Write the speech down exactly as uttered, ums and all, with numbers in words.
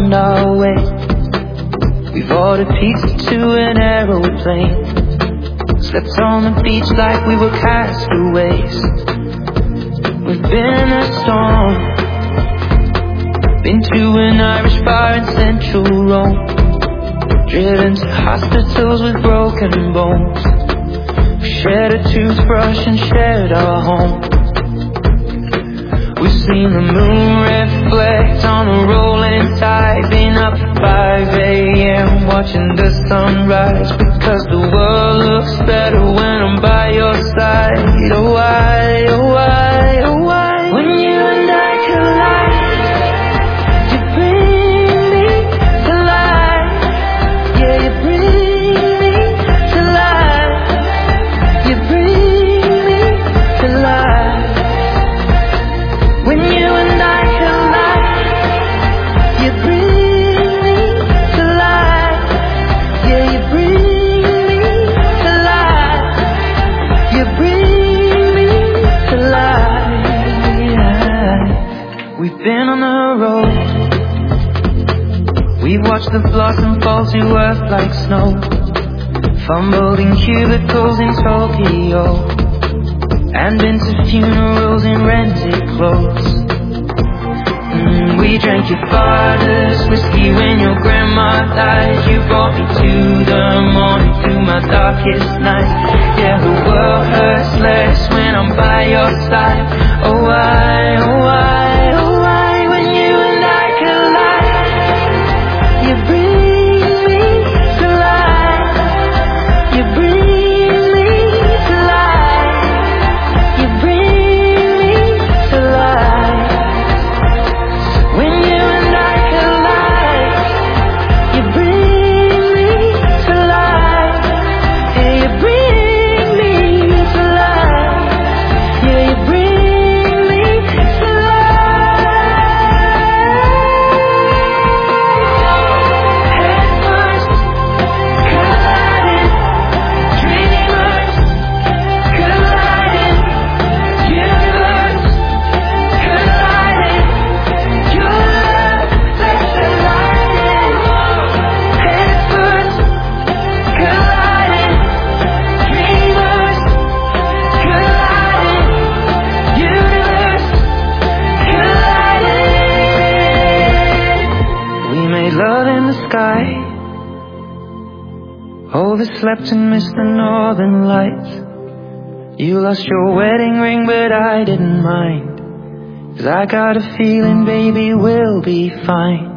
found our way. We've ordered pizza to an aeroplane, slept on the beach like we were castaways. We've been in a storm, been to an Irish bar in central Rome, driven to hospitals with broken bones. We shared a toothbrush and shared our home. We've seen the moon reflect on the rolling tide, been up at five A M watching the sunrise, because the world looks better when I'm by your side. Oh why, oh why, oh why, when you and I collide, you bring me to life. Yeah, you bring me to life. You bring me to life. When you and I collide, you bring me to life. Yeah, you bring me to life. You bring me to life. We've been on the road, we've watched the blossom fall to earth like snow, fumbled in cubicles in Tokyo, and been to funerals in rented clothes. Mm, we drank your father's whiskey when your grandma died. You brought me to the morning through my darkest night. Yeah, the world hurts less when I'm by your side. Oh why, oh why, oh why, when you and I collide, you bring me to life. You bring me to life. You bring me to life. When you and I collide, you bring me to life. Yeah, you bring me to life. Yeah, you bring me to life. Head first, colliding, dreamers, colliding, universe, colliding, your love that's colliding. Head first, colliding, dreamers, colliding, universe, colliding. We made love in the sky, overslept and missed the northern lights. You lost your wedding ring, but I didn't mind, 'cause I got a feeling, baby, we'll be fine.